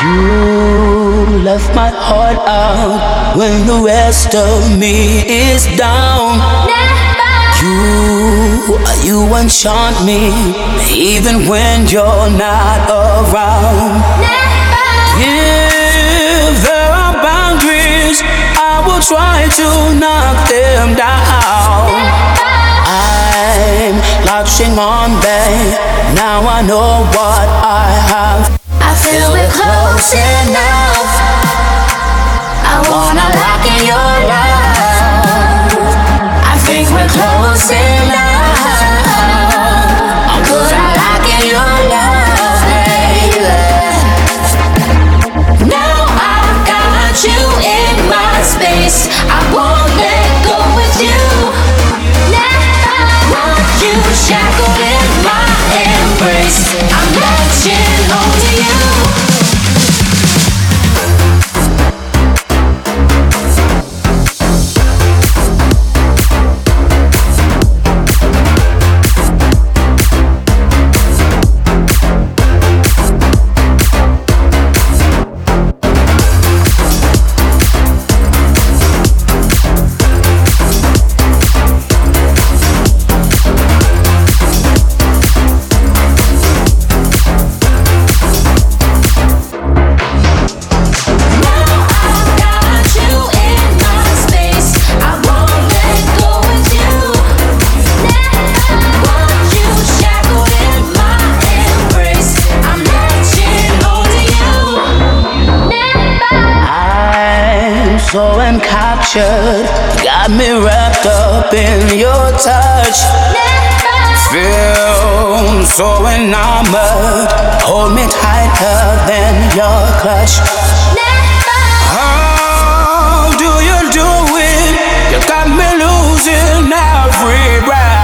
You left my heart out when the rest of me is down. You enchant me even when you're not around. If there are boundaries, I will try to knock them down. I'm latching on, babe. Now I know what I have. I feel we're close enough. I wanna lock in your love. I think we're close enough. I'm good at locking your love, baby. Now I've got you in my space. I won't let go with you. Want you shackled in my embrace. I'm latching onto you. So encaptured, got me wrapped up in your touch. Feel so enamored, hold me tighter than your clutch. How do you do it? You got me losing every breath.